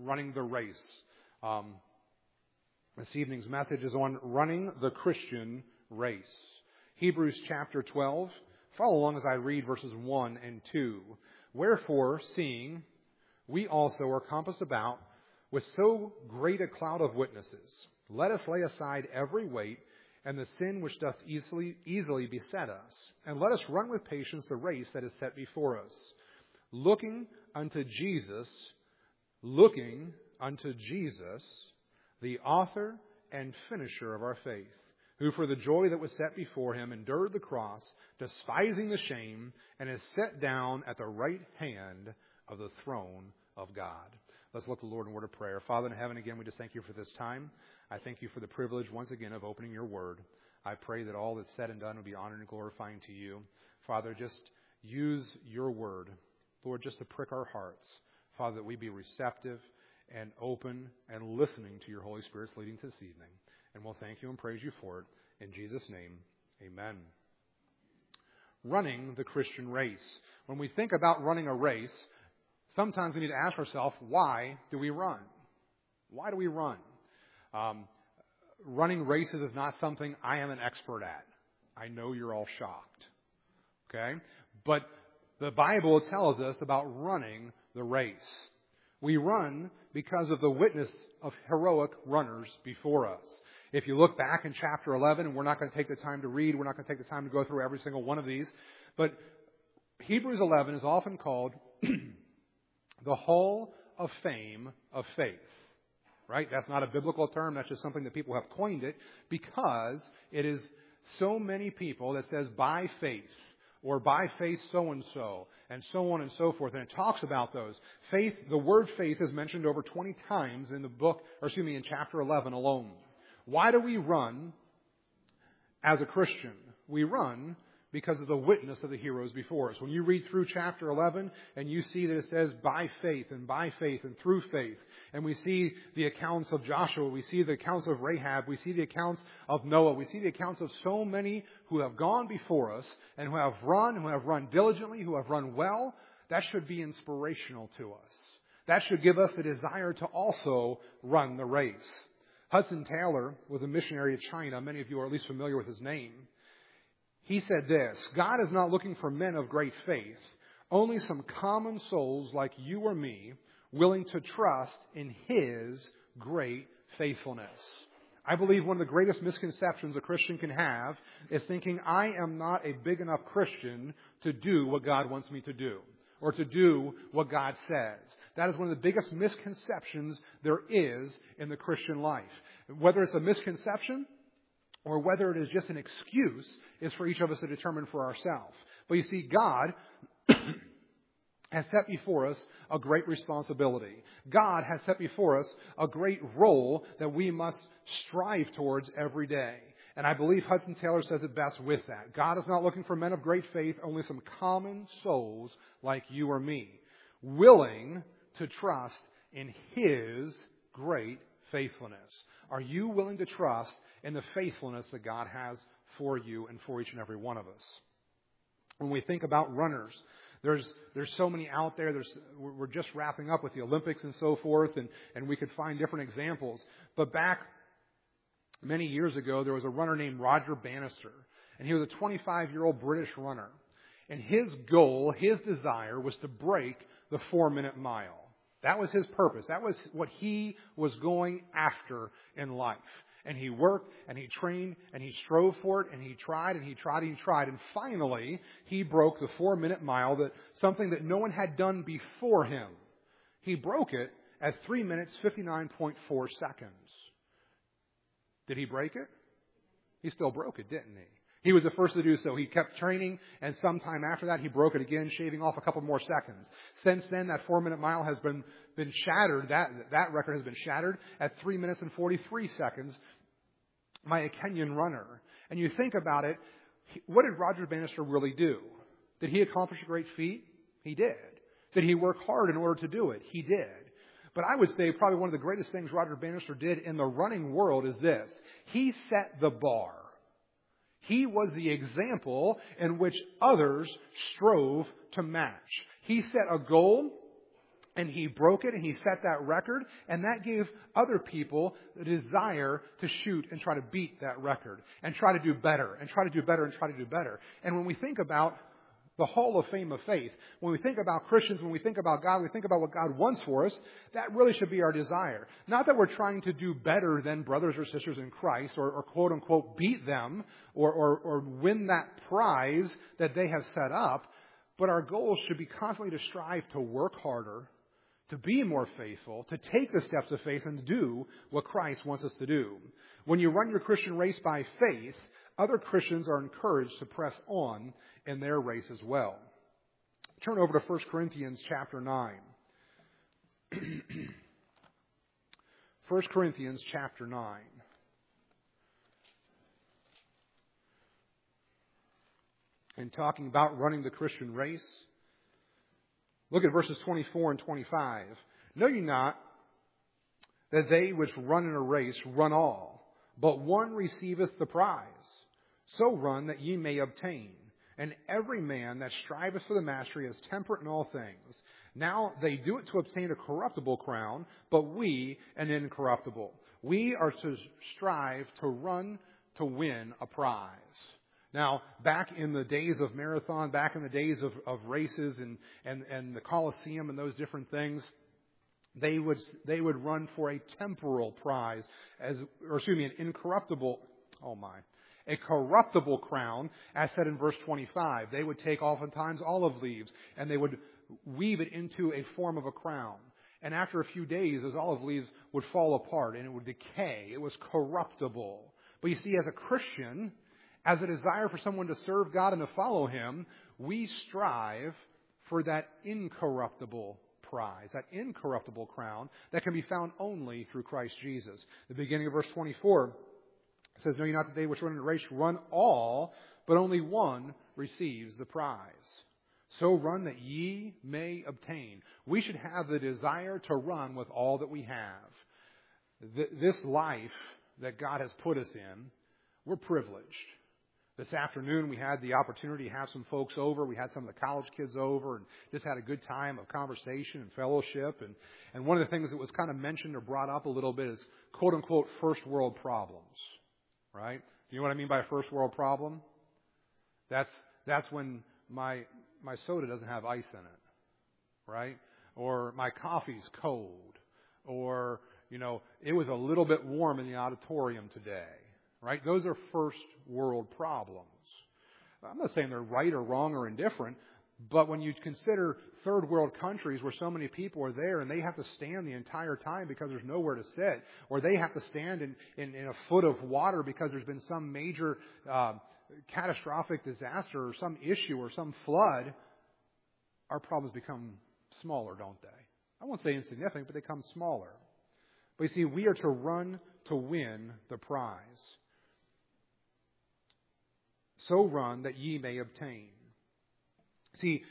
running the race. This evening's message is on running the Christian race. Hebrews chapter 12. Follow along as I read verses 1 and 2. Wherefore, seeing we also are compassed about with so great a cloud of witnesses, let us lay aside every weight and the sin which doth easily beset us, and let us run with patience the race that is set before us, looking unto Jesus, the author and finisher of our faith, who for the joy that was set before him endured the cross, despising the shame, and is set down at the right hand of the throne of God. Let's look to the Lord in word of prayer. Father in heaven, again, we just thank you for this time. I thank you for the privilege, once again, of opening your word. I pray that all that's said and done will be honored and glorifying to you. Father, just use your word, Lord, just to prick our hearts. Father, that we be receptive and open and listening to your Holy Spirit's leading to this evening. And we'll thank you and praise you for it. In Jesus' name, amen. Running the Christian race. When we think about running a race, sometimes we need to ask ourselves, why do we run? Why do we run? Running races is not something I am an expert at. I know you're all shocked. Okay? But the Bible tells us about running the race. We run because of the witness of heroic runners before us. If you look back in chapter 11, and we're not going to take the time to read, we're not going to take the time to go through every single one of these, but Hebrews 11 is often called the Hall of Fame of Faith. Right? That's not a biblical term. That's just something that people have coined it because it is so many people that says by faith or by faith so-and-so and so on and so forth. And it talks about those. Faith, the word faith is mentioned over 20 times in the book, in chapter 11 alone. Why do we run as a Christian? We run because of the witness of the heroes before us. When you read through chapter 11 and you see that it says by faith and through faith, and we see the accounts of Joshua, we see the accounts of Rahab, we see the accounts of Noah, we see the accounts of so many who have gone before us and who have run diligently, who have run well, that should be inspirational to us. That should give us the desire to also run the race. Hudson Taylor was a missionary to China. Many of you are at least familiar with his name. He said this, God is not looking for men of great faith, only some common souls like you or me, willing to trust in His great faithfulness. I believe one of the greatest misconceptions a Christian can have is thinking, I am not a big enough Christian to do what God wants me to do, or to do what God says. That is one of the biggest misconceptions there is in the Christian life. Whether it's a misconception or whether it is just an excuse is for each of us to determine for ourselves. But you see, God has set before us a great responsibility. God has set before us a great role that we must strive towards every day. And I believe Hudson Taylor says it best with that. God is not looking for men of great faith, only some common souls like you or me, willing to trust in His great faithfulness. Are you willing to trust in the faithfulness that God has for you and for each and every one of us? When we think about runners, there's so many out there. We're just wrapping up with the Olympics and so forth, and we could find different examples. But back many years ago, there was a runner named Roger Bannister, and he was a 25-year-old British runner. And his goal, his desire, was to break the 4-minute mile. That was his purpose. That was what he was going after in life. And he worked, and he trained, and he strove for it, and he tried, and he tried, and he tried. And finally, he broke the 4-minute mile, something that no one had done before him. He broke it at 3 minutes, 59.4 seconds. Did he break it? He still broke it, didn't he? He was the first to do so. He kept training, and sometime after that, he broke it again, shaving off a couple more seconds. Since then, that 4-minute mile has been shattered. That record has been shattered at 3 minutes and 43 seconds by a Kenyan runner. And you think about it, what did Roger Bannister really do? Did he accomplish a great feat? He did. Did he work hard in order to do it? He did. But I would say probably one of the greatest things Roger Bannister did in the running world is this. He set the bar. He was the example in which others strove to match. He set a goal And he broke it, and he set that record, and that gave other people the desire to shoot and try to beat that record, and try to do better, and try to do better, and try to do better. And when we think about the Hall of Fame of faith, when we think about Christians, when we think about God, we think about what God wants for us, that really should be our desire. Not that we're trying to do better than brothers or sisters in Christ, or quote unquote beat them, or win that prize that they have set up, but our goal should be constantly to strive to work harder, to be more faithful, to take the steps of faith and do what Christ wants us to do. When you run your Christian race by faith, other Christians are encouraged to press on in their race as well. Turn over to 1 Corinthians chapter 9. 1 Corinthians chapter 9. And talking about running the Christian race, look at verses 24 and 25. Know ye not that they which run in a race run all, but one receiveth the prize? So run that ye may obtain. And every man that striveth for the mastery is temperate in all things. Now they do it to obtain a corruptible crown, but we an incorruptible. We are to strive to run to win a prize. Now, back in the days of marathon, back in the days of races and the Colosseum and those different things, they would run for a temporal prize, an incorruptible, a corruptible crown, as said in verse 25. They would take oftentimes olive leaves and they would weave it into a form of a crown. And after a few days, those olive leaves would fall apart and it would decay. It was corruptible. But you see, as a Christian, as a desire for someone to serve God and to follow Him, we strive for that incorruptible prize, that incorruptible crown that can be found only through Christ Jesus. The beginning of verse 24 says, Know ye not that they which run in a race run all, but only one receives the prize. So run that ye may obtain. We should have the desire to run with all that we have. This life that God has put us in, we're privileged. This afternoon, we had the opportunity to have some folks over. We had some of the college kids over and just had a good time of conversation and fellowship. And one of the things that was kind of mentioned or brought up a little bit is, quote unquote, first world problems. Right? You know what I mean by a first world problem? That's when my soda doesn't have ice in it. Right? Or my coffee's cold. Or, it was a little bit warm in the auditorium today. Right? Those are first world problems. I'm not saying they're right or wrong or indifferent, but when you consider third world countries where so many people are there and they have to stand the entire time because there's nowhere to sit, or they have to stand in a foot of water because there's been some major catastrophic disaster or some issue or some flood, our problems become smaller, don't they? I won't say insignificant, but they become smaller. But you see, we are to run to win the prize. So run that ye may obtain. See,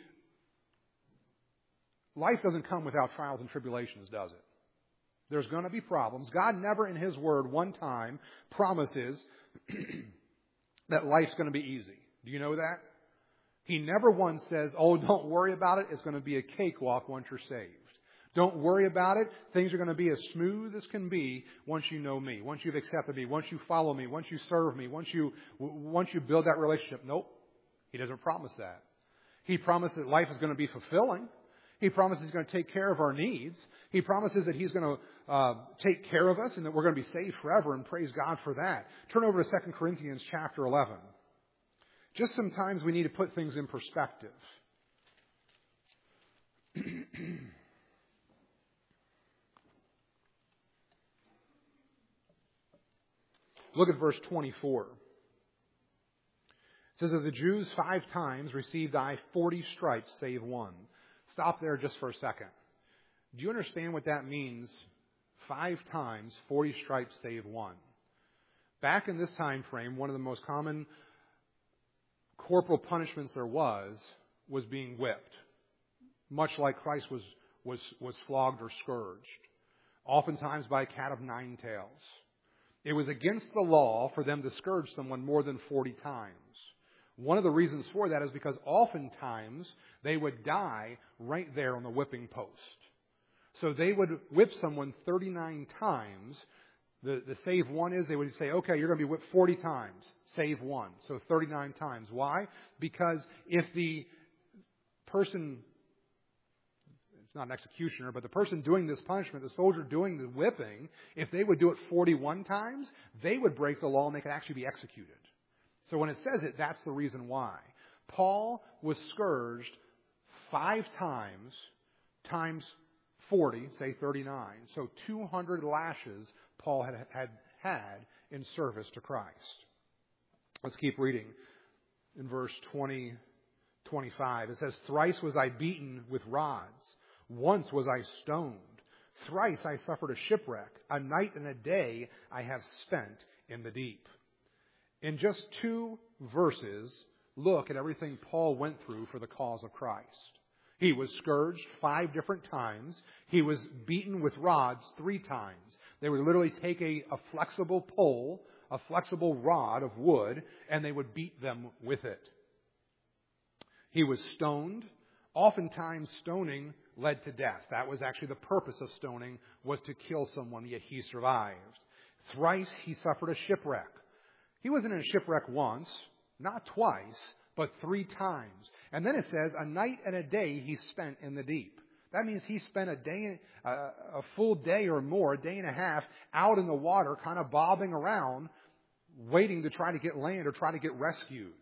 life doesn't come without trials and tribulations, does it? There's going to be problems. God never in His Word one time promises that life's going to be easy. Do you know that? He never once says, don't worry about it. It's going to be a cakewalk once you're saved. Don't worry about it. Things are going to be as smooth as can be once you know me, once you've accepted me, once you follow me, once you serve me, once you build that relationship. Nope. He doesn't promise that. He promised that life is going to be fulfilling. He promises He's going to take care of our needs. He promises that He's going to take care of us and that we're going to be saved forever, and praise God for that. Turn over to 2 Corinthians chapter 11. Just sometimes we need to put things in perspective. Look at verse 24. It says that the Jews 5 times received 40 stripes save one. Stop there just for a second. Do you understand what that means? 5 times, 40 stripes save one. Back in this time frame, one of the most common corporal punishments there was being whipped. Much like Christ was flogged or scourged. Oftentimes by a cat of 9 tails. It was against the law for them to scourge someone more than 40 times. One of the reasons for that is because oftentimes they would die right there on the whipping post. So they would whip someone 39 times. The save one is they would say, okay, you're going to be whipped 40 times. Save one. So 39 times. Why? Because if the person, it's not an executioner, but the person doing this punishment, the soldier doing the whipping, if they would do it 41 times, they would break the law and they could actually be executed. So when it says it, that's the reason why. Paul was scourged 5 times, times 40, say 39. So 200 lashes Paul had in service to Christ. Let's keep reading. In verse 25, it says, "Thrice was I beaten with rods. Once was I stoned. Thrice I suffered a shipwreck. A night and a day I have spent in the deep." In just 2 verses, look at everything Paul went through for the cause of Christ. He was scourged 5 different times. He was beaten with rods 3 times. They would literally take a flexible pole, a flexible rod of wood, and they would beat them with it. He was stoned. Oftentimes, stoning led to death. That was actually the purpose of stoning, was to kill someone, yet he survived. Thrice he suffered a shipwreck. He wasn't in a shipwreck once, not twice, but 3 times. And then it says, a night and a day he spent in the deep. That means he spent a full day or more, a day and a half, out in the water, kind of bobbing around, waiting to try to get land or try to get rescued.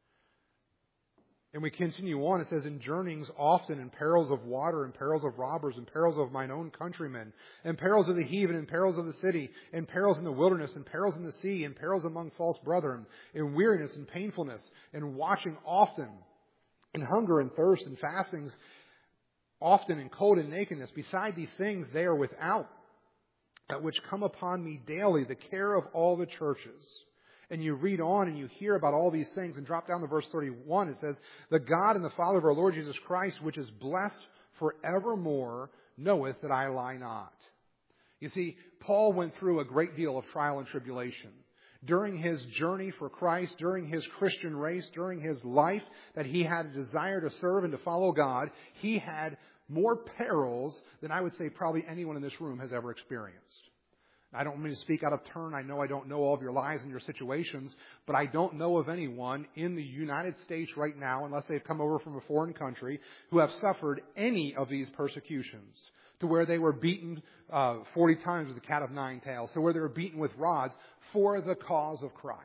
And we continue on. It says, in journeyings often, in perils of water, in perils of robbers, in perils of mine own countrymen, in perils of the heathen, in perils of the city, in perils in the wilderness, in perils in the sea, in perils among false brethren, in weariness and painfulness, in watching often, in hunger and thirst, and fastings often, in cold and nakedness. Beside these things they are without, at which come upon me daily the care of all the churches. And you read on and you hear about all these things, and drop down to verse 31. It says, the God and the Father of our Lord Jesus Christ, which is blessed forevermore, knoweth that I lie not. You see, Paul went through a great deal of trial and tribulation. During his journey for Christ, during his Christian race, during his life that he had a desire to serve and to follow God, he had more perils than I would say probably anyone in this room has ever experienced. I don't mean to speak out of turn. I know I don't know all of your lives and your situations, but I don't know of anyone in the United States right now, unless they've come over from a foreign country, who have suffered any of these persecutions, to where they were beaten 40 times with the cat of 9 tails, to where they were beaten with rods for the cause of Christ.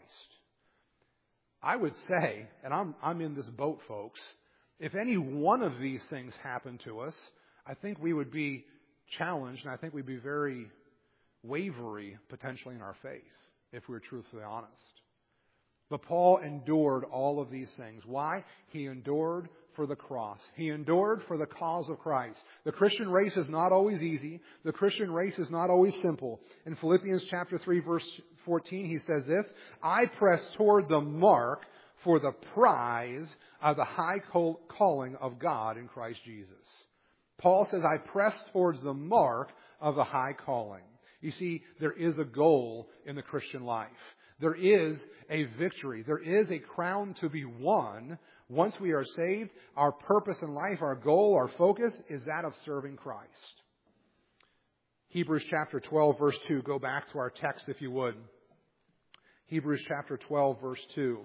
I would say, and I'm in this boat, folks, if any one of these things happened to us, I think we would be challenged, and I think we'd be very wavery potentially in our faith, if we were truthfully honest. But Paul endured all of these things. Why? He endured for the cross. He endured for the cause of Christ. The Christian race is not always easy. The Christian race is not always simple. In Philippians chapter 3, verse 14, he says this, I press toward the mark for the prize of the high calling of God in Christ Jesus. Paul says, I press towards the mark of the high calling. You see, there is a goal in the Christian life. There is a victory. There is a crown to be won. Once we are saved, our purpose in life, our goal, our focus is that of serving Christ. Hebrews chapter 12, verse 2. Go back to our text if you would. Hebrews chapter 12, verse 2.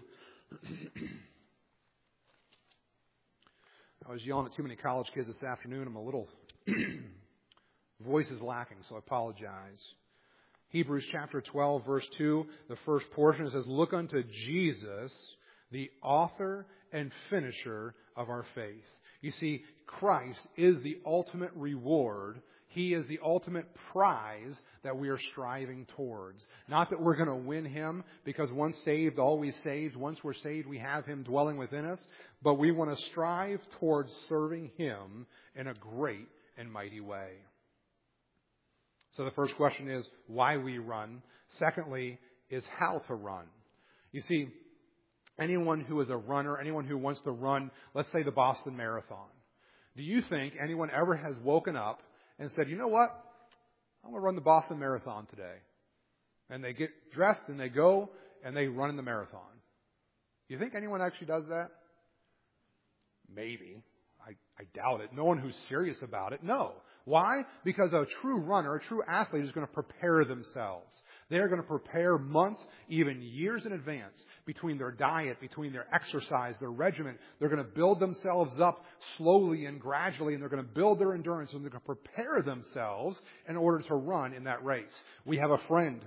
I was yelling at too many college kids this afternoon. I'm a little... voice is lacking, so I apologize. Hebrews chapter 12, verse 2, the first portion says, look unto Jesus, the author and finisher of our faith. You see, Christ is the ultimate reward. He is the ultimate prize that we are striving towards. Not that we're going to win Him, because once saved, always saved. Once we're saved, we have Him dwelling within us. But we want to strive towards serving Him in a great and mighty way. So the first question is why we run. Secondly is how to run. You see, anyone who is a runner, anyone who wants to run, let's say the Boston Marathon, do you think anyone ever has woken up and said, you know what, I'm going to run the Boston Marathon today? And they get dressed and they go and they run in the marathon. You think anyone actually does that? Maybe. I doubt it. No one who's serious about it. No. Why? Because a true runner, a true athlete is going to prepare themselves. They're going to prepare months, even years in advance, between their diet, between their exercise, their regimen. They're going to build themselves up slowly and gradually, and they're going to build their endurance, and they're going to prepare themselves in order to run in that race. We have a friend.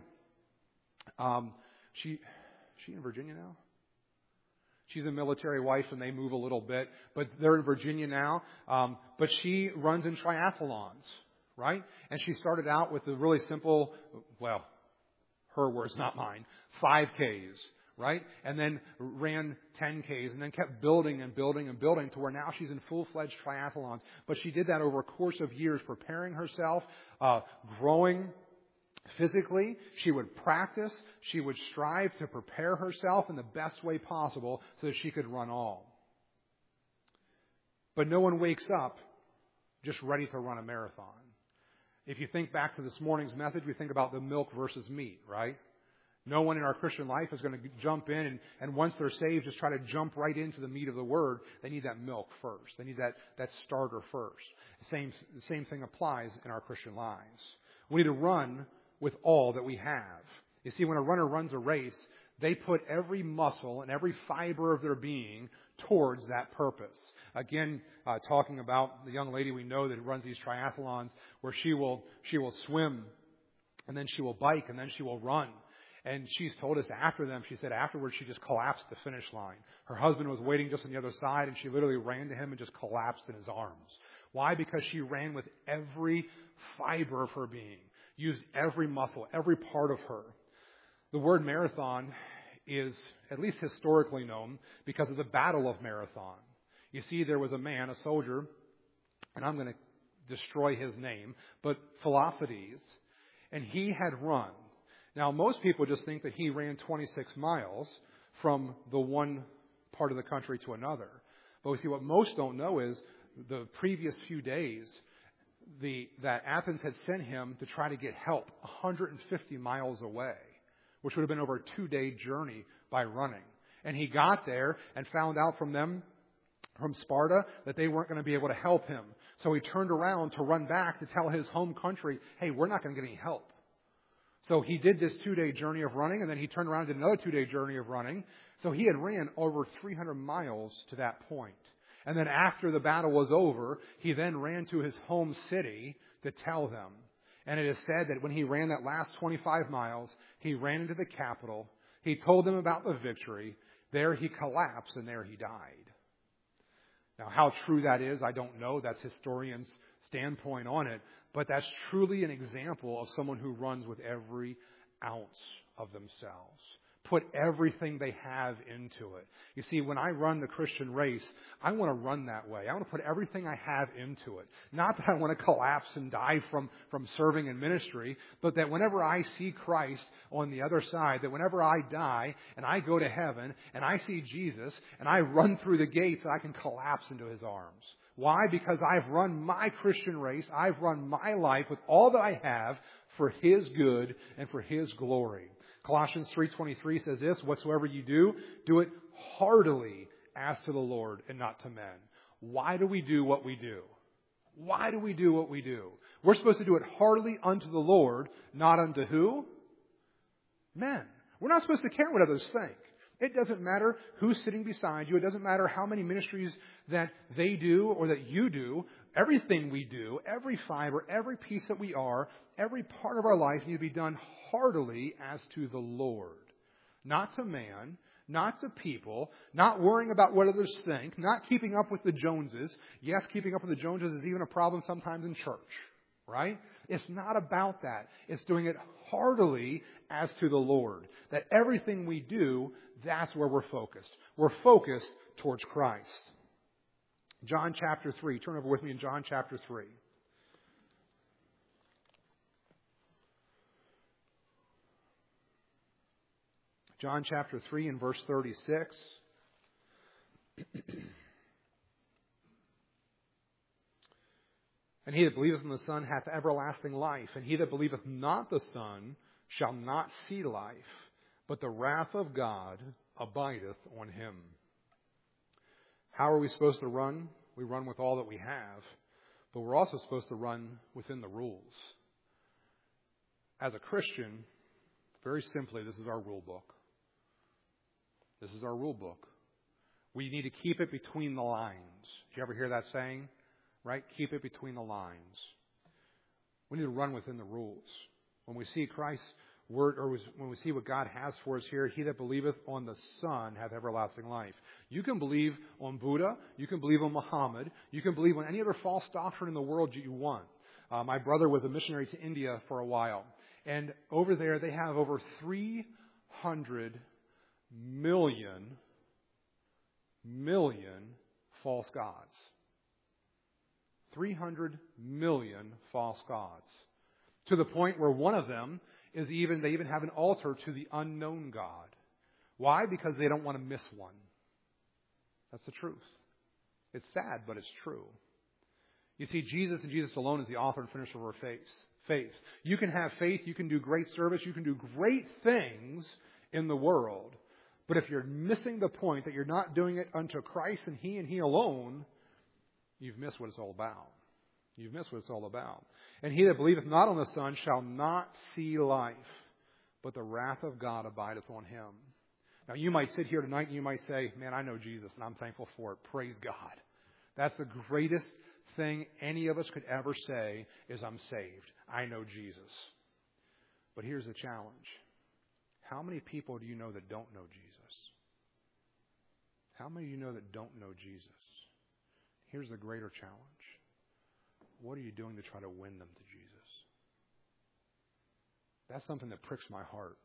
She in Virginia now? She's a military wife, and they move a little bit, but they're in Virginia now. But she runs in triathlons, right? And she started out with a really simple, well, her words, not mine, 5Ks, right? And then ran 10Ks, and then kept building and building and building to where now she's in full-fledged triathlons. But she did that over a course of years, preparing herself, growing physically. She would practice. She would strive to prepare herself in the best way possible so that she could run all. But no one wakes up just ready to run a marathon. If you think back to this morning's message, we think about the milk versus meat, right? No one in our Christian life is going to jump in and once they're saved, just try to jump right into the meat of the Word. They need that milk first. They need that starter first. The same thing applies in our Christian lives. We need to run with all that we have. You see, when a runner runs a race, they put every muscle and every fiber of their being towards that purpose. Again, talking about the young lady we know that runs these triathlons, where she will swim, and then she will bike, and then she will run. And she's told us she said afterwards she just collapsed at the finish line. Her husband was waiting just on the other side, and she literally ran to him and just collapsed in his arms. Why? Because she ran with every fiber of her being, used every muscle, every part of her. The word marathon is at least historically known because of the Battle of Marathon. You see, there was a man, a soldier, and I'm going to destroy his name, but Philophates, and he had run. Now, most people just think that he ran 26 miles from the one part of the country to another. But we see what most don't know is the previous few days, that Athens had sent him to try to get help 150 miles away, which would have been over a 2-day journey by running. And he got there and found out from Sparta, that they weren't going to be able to help him. So he turned around to run back to tell his home country, hey, we're not going to get any help. So he did this 2-day journey of running, and then he turned around and did another 2-day journey of running. So he had ran over 300 miles to that point. And then after the battle was over, he then ran to his home city to tell them. And it is said that when he ran that last 25 miles, he ran into the capital. He told them about the victory. There he collapsed, and there he died. Now, how true that is, I don't know. That's historians' standpoint on it. But that's truly an example of someone who runs with every ounce of themselves. Put everything they have into it. You see, when I run the Christian race, I want to run that way. I want to put everything I have into it. Not that I want to collapse and die from serving in ministry, but that whenever I see Christ on the other side, that whenever I die and I go to heaven and I see Jesus and I run through the gates, I can collapse into His arms. Why? Because I've run my Christian race. I've run my life with all that I have for His good and for His glory. Colossians 3:23 says this, whatsoever you do, do it heartily as to the Lord and not to men. Why do we do what we do? Why do we do what we do? We're supposed to do it heartily unto the Lord, not unto who? Men. We're not supposed to care what others think. It doesn't matter who's sitting beside you. It doesn't matter how many ministries that they do or that you do. Everything we do, every fiber, every piece that we are, every part of our life needs to be done heartily as to the Lord. Not to man, not to people, not worrying about what others think, not keeping up with the Joneses. Yes, keeping up with the Joneses is even a problem sometimes in church, right? It's not about that. It's doing it heartily as to the Lord. That everything we do, that's where we're focused. We're focused towards Christ. John chapter 3. Turn over with me in John chapter 3. John chapter 3 and verse 36. And he that believeth in the Son hath everlasting life, and he that believeth not the Son shall not see life, but the wrath of God abideth on him. How are we supposed to run? We run with all that we have. But we're also supposed to run within the rules. As a Christian, very simply, this is our rule book. This is our rule book. We need to keep it between the lines. Did you ever hear that saying? Right? Keep it between the lines. We need to run within the rules. When we see Christ's word, or when we see what God has for us here, he that believeth on the Son hath everlasting life. You can believe on Buddha. You can believe on Muhammad. You can believe on any other false doctrine in the world you want. My brother was a missionary to India for a while. And over there, they have over 300 million false gods. 300 million false gods. To the point where one of them is they even have an altar to the unknown God. Why? Because they don't want to miss one. That's the truth. It's sad, but it's true. You see, Jesus and Jesus alone is the author and finisher of our faith. You can have faith, you can do great service, you can do great things in the world. But if you're missing the point that you're not doing it unto Christ and He alone, you've missed what it's all about. You've missed what it's all about. And he that believeth not on the Son shall not see life, but the wrath of God abideth on him. Now you might sit here tonight and you might say, man, I know Jesus and I'm thankful for it. Praise God. That's the greatest thing any of us could ever say is I'm saved. I know Jesus. But here's the challenge. How many people do you know that don't know Jesus? How many of you know that don't know Jesus? Here's the greater challenge. What are you doing to try to win them to Jesus? That's something that pricks my heart.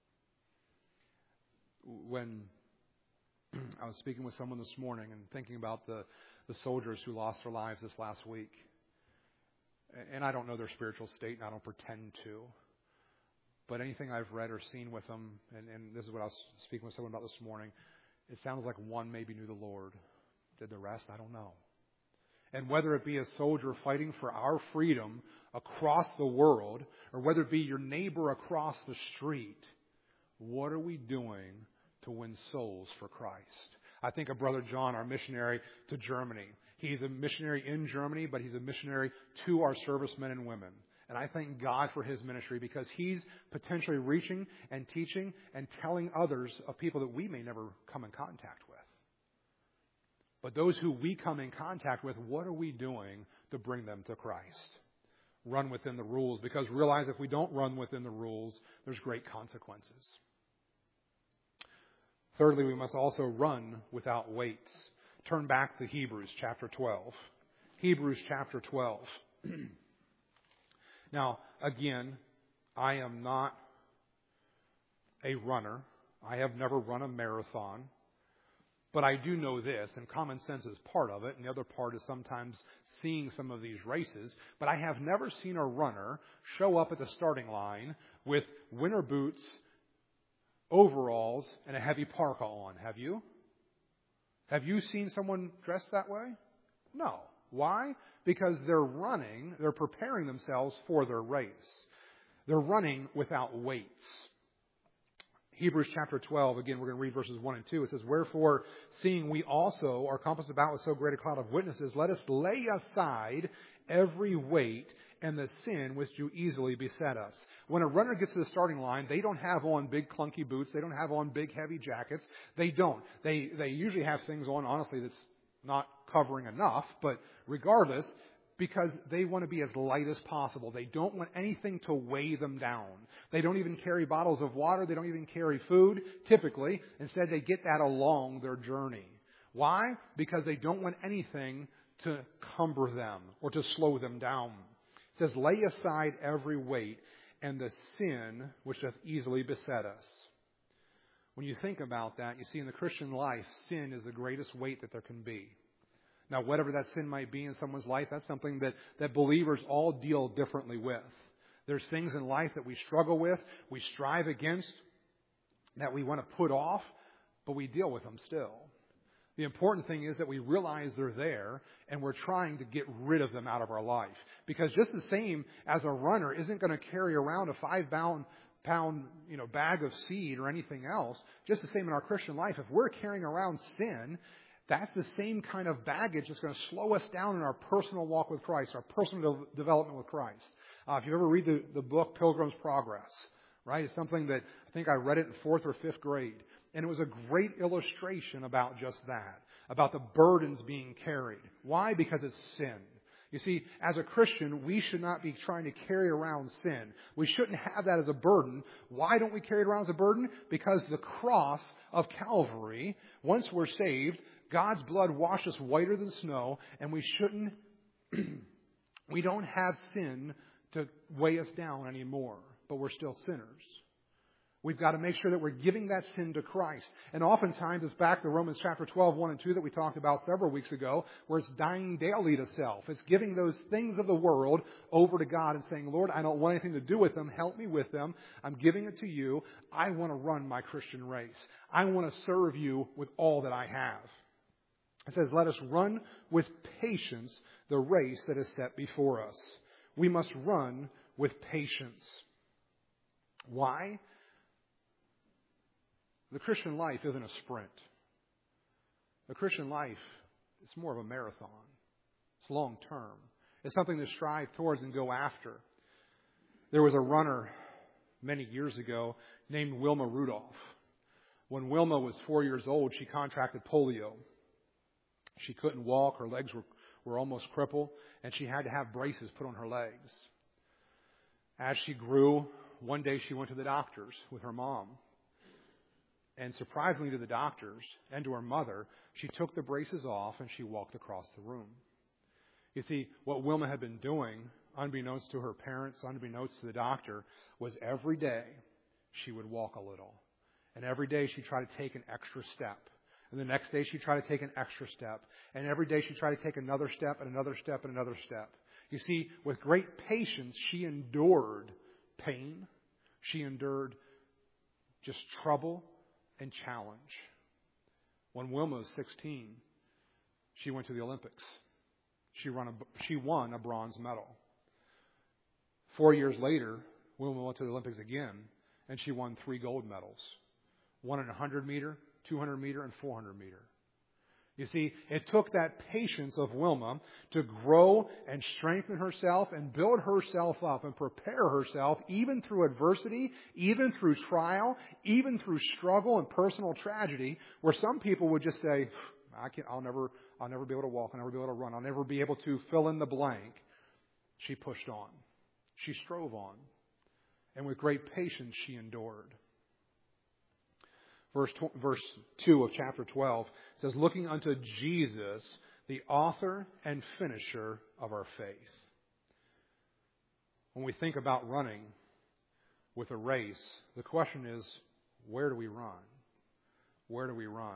When I was speaking with someone this morning and thinking about the soldiers who lost their lives this last week, and I don't know their spiritual state, and I don't pretend to, but anything I've read or seen with them, and this is what I was speaking with someone about this morning, it sounds like one maybe knew the Lord. Did the rest? I don't know. And whether it be a soldier fighting for our freedom across the world, or whether it be your neighbor across the street, what are we doing to win souls for Christ? I think of Brother John, our missionary to Germany. He's a missionary in Germany, but he's a missionary to our servicemen and women. And I thank God for his ministry because he's potentially reaching and teaching and telling others of people that we may never come in contact with. But those who we come in contact with, what are we doing to bring them to Christ? Run within the rules, because realize if we don't run within the rules, there's great consequences. Thirdly, we must also run without weights. Turn back to Hebrews chapter 12. Hebrews chapter 12. Now, again, I am not a runner. I have never run a marathon. But I do know this, and common sense is part of it, and the other part is sometimes seeing some of these races. But I have never seen a runner show up at the starting line with winter boots, overalls, and a heavy parka on. Have you? Have you seen someone dressed that way? No. Why? Because they're preparing themselves for their race. They're running without weights. Hebrews chapter 12, again, we're going to read verses 1 and 2. It says, wherefore, seeing we also are compassed about with so great a cloud of witnesses, let us lay aside every weight and the sin which do easily beset us. When a runner gets to the starting line, they don't have on big clunky boots. They don't have on big heavy jackets. They don't. They usually have things on, honestly, that's not covering enough. But regardless, because they want to be as light as possible. They don't want anything to weigh them down. They don't even carry bottles of water. They don't even carry food, typically. Instead, they get that along their journey. Why? Because they don't want anything to cumber them or to slow them down. It says, lay aside every weight and the sin which doth easily beset us. When you think about that, you see in the Christian life, sin is the greatest weight that there can be. Now, whatever that sin might be in someone's life, that's something that believers all deal differently with. There's things in life that we struggle with, we strive against, that we want to put off, but we deal with them still. The important thing is that we realize they're there and we're trying to get rid of them out of our life. Because just the same as a runner isn't going to carry around a 5-pound bag of seed or anything else, just the same in our Christian life. If we're carrying around sin, That's the same kind of baggage that's going to slow us down in our personal walk with Christ, our personal development with Christ. If you ever read the book Pilgrim's Progress, right? It's something that I think I read it in 4th or 5th grade. And it was a great illustration about just that, about the burdens being carried. Why? Because it's sin. You see, as a Christian, we should not be trying to carry around sin. We shouldn't have that as a burden. Why don't we carry it around as a burden? Because the cross of Calvary, once we're saved, God's blood washes whiter than snow, and we shouldn't, we don't have sin to weigh us down anymore, but we're still sinners. We've got to make sure that we're giving that sin to Christ. And oftentimes it's back to Romans chapter 12, 1 and 2 that we talked about several weeks ago, where it's dying daily to self. It's giving those things of the world over to God and saying, Lord, I don't want anything to do with them. Help me with them. I'm giving it to you. I want to run my Christian race. I want to serve you with all that I have. It says, let us run with patience the race that is set before us. We must run with patience. Why? The Christian life isn't a sprint. The Christian life is more of a marathon. It's long term. It's something to strive towards and go after. There was a runner many years ago named Wilma Rudolph. When Wilma was 4 years old, she contracted polio. She couldn't walk. Her legs were almost crippled, and she had to have braces put on her legs. As she grew, one day she went to the doctors with her mom. And surprisingly to the doctors and to her mother, she took the braces off and she walked across the room. You see, what Wilma had been doing, unbeknownst to her parents, unbeknownst to the doctor, was every day she would walk a little. And every day she'd try to take an extra step. And the next day she'd try to take an extra step. And every day she'd try to take another step and another step and another step. You see, with great patience, she endured pain. She endured just trouble and challenge. When Wilma was 16, she went to the Olympics. She won a bronze medal. 4 years later, Wilma went to the Olympics again, and she won 3 gold medals. One in 100 meter, 200 meter, and 400 meter. You see, it took that patience of Wilma to grow and strengthen herself and build herself up and prepare herself even through adversity, even through trial, even through struggle and personal tragedy, where some people would just say, I'll never be able to walk, I'll never be able to run, I'll never be able to fill in the blank. She pushed on. She strove on. And with great patience, she endured. Verse 2 of chapter 12 says, looking unto Jesus, the author and finisher of our faith. When we think about running with a race, the question is, where do we run? Where do we run?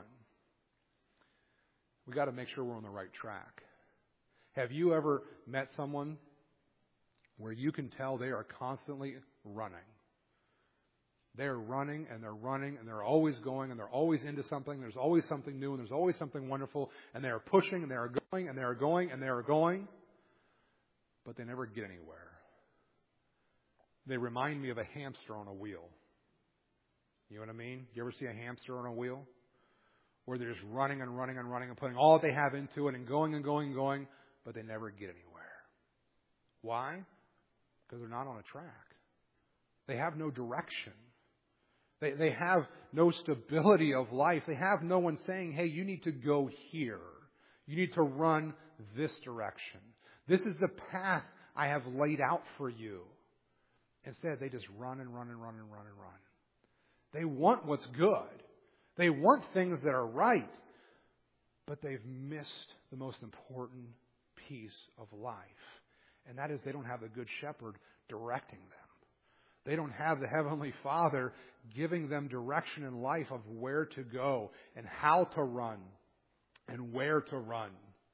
We got to make sure we're on the right track. Have you ever met someone where you can tell they are constantly running? They're running and they're running and they're always going and they're always into something. There's always something new and there's always something wonderful. And they are pushing and they are going and they are going and they are going. But they never get anywhere. They remind me of a hamster on a wheel. You know what I mean? You ever see a hamster on a wheel? Where they're just running and running and running and putting all that they have into it and going and going and going. But they never get anywhere. Why? Because they're not on a track. They have no direction. They have no stability of life. They have no one saying, hey, you need to go here. You need to run this direction. This is the path I have laid out for you. Instead, they just run and run and run and run and run. They want what's good. They want things that are right. But they've missed the most important piece of life. And that is they don't have the Good Shepherd directing them. They don't have the Heavenly Father giving them direction in life of where to go and how to run and where to run.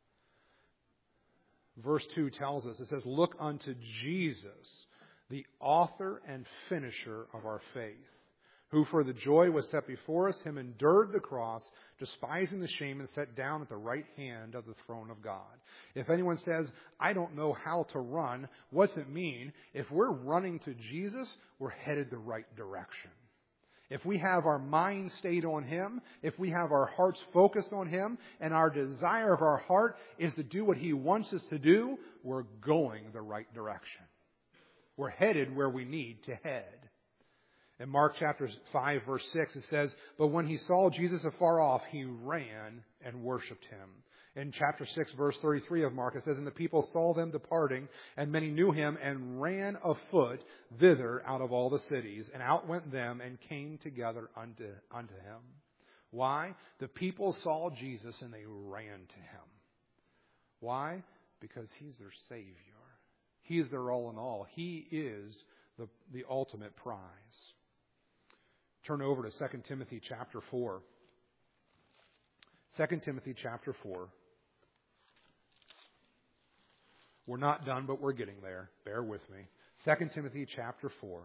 Verse 2 tells us, it says, look unto Jesus, the author and finisher of our faith, who for the joy was set before us, him endured the cross, despising the shame, and sat down at the right hand of the throne of God. If anyone says, I don't know how to run, what's it mean? If we're running to Jesus, we're headed the right direction. If we have our mind stayed on Him, if we have our hearts focused on Him, and our desire of our heart is to do what He wants us to do, we're going the right direction. We're headed where we need to head. In Mark chapter 5, verse 6, it says, "But when he saw Jesus afar off, he ran and worshipped him." In chapter 6, verse 33 of Mark, it says, "And the people saw them departing, and many knew him, and ran afoot thither out of all the cities. And out went them, and came together unto him." Why? The people saw Jesus, and they ran to him. Why? Because he's their Savior. He's their all in all. He is the ultimate prize. Turn over to 2 Timothy chapter 4. 2 Timothy chapter 4. We're not done, but we're getting there. Bear with me. 2 Timothy chapter 4.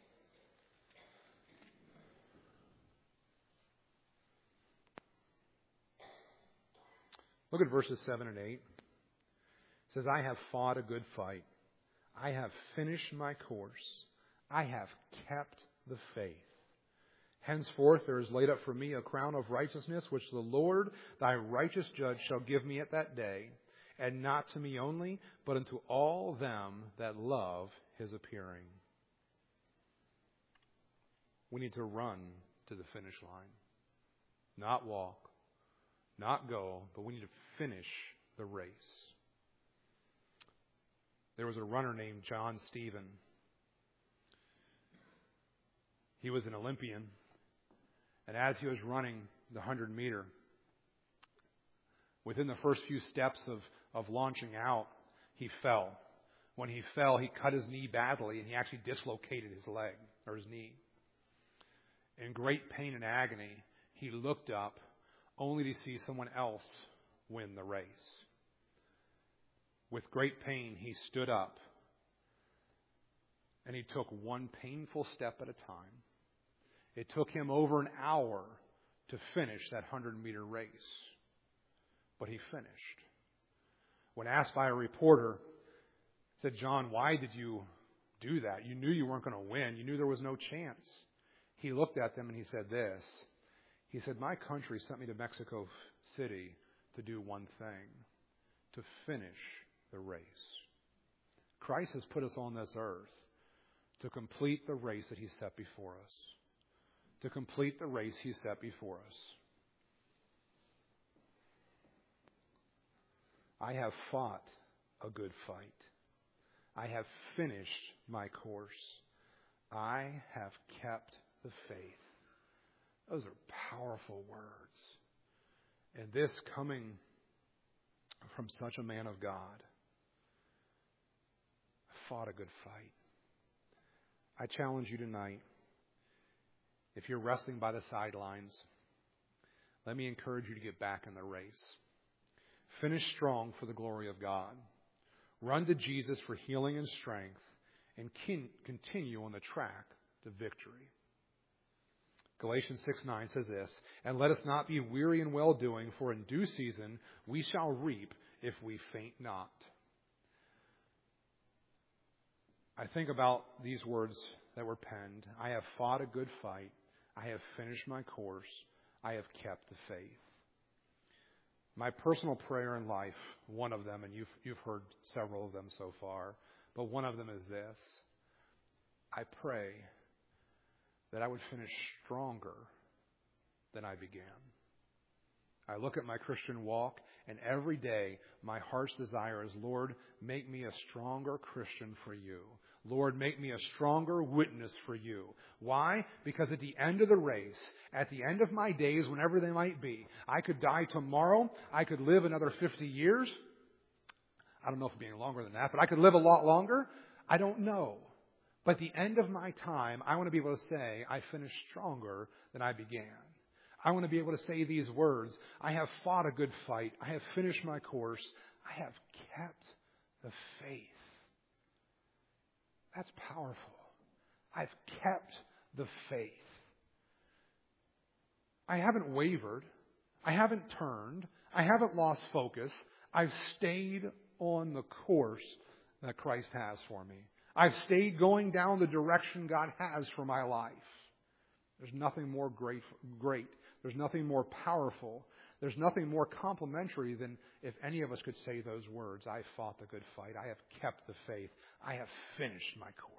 Look at verses 7 and 8. It says, "I have fought a good fight. I have finished my course. I have kept the faith. Henceforth there is laid up for me a crown of righteousness, which the Lord, thy righteous judge, shall give me at that day, and not to me only, but unto all them that love his appearing." We need to run to the finish line. Not walk, not go, but we need to finish the race. There was a runner named John Stephen. He was an Olympian. And as he was running the 100-meter, within the first few steps of launching out, he fell. When he fell, he cut his knee badly, and he actually dislocated his leg, or his knee. In great pain and agony, he looked up, only to see someone else win the race. With great pain, he stood up, and he took one painful step at a time. It took him over an hour to finish that 100-meter race, but he finished. When asked by a reporter, he said, "John, why did you do that? You knew you weren't going to win. You knew there was no chance." He looked at them and he said this. He said, "My country sent me to Mexico City to do one thing, to finish the race." Christ has put us on this earth to complete the race that He set before us. To complete the race He set before us. "I have fought a good fight. I have finished my course. I have kept the faith." Those are powerful words. And this coming from such a man of God. I fought a good fight. I challenge you tonight, if you're resting by the sidelines, let me encourage you to get back in the race. Finish strong for the glory of God. Run to Jesus for healing and strength, and continue on the track to victory. Galatians 6:9 says this, "And let us not be weary in well-doing, for in due season we shall reap if we faint not." I think about these words that were penned. I have fought a good fight. I have finished my course. I have kept the faith. My personal prayer in life, one of them, and you've heard several of them so far, but one of them is this. I pray that I would finish stronger than I began. I look at my Christian walk, and every day my heart's desire is, Lord, make me a stronger Christian for you. Lord, make me a stronger witness for you. Why? Because at the end of the race, at the end of my days, whenever they might be, I could die tomorrow. I could live another 50 years. I don't know if it'd be any longer than that, but I could live a lot longer. I don't know. But at the end of my time, I want to be able to say, I finished stronger than I began. I want to be able to say these words, I have fought a good fight. I have finished my course. I have kept the faith. That's powerful. I've kept the faith. I haven't wavered. I haven't turned. I haven't lost focus. I've stayed on the course that Christ has for me. I've stayed going down the direction God has for my life. There's nothing more great. There's nothing more powerful. There's nothing more complimentary than if any of us could say those words. I fought the good fight. I have kept the faith. I have finished my course.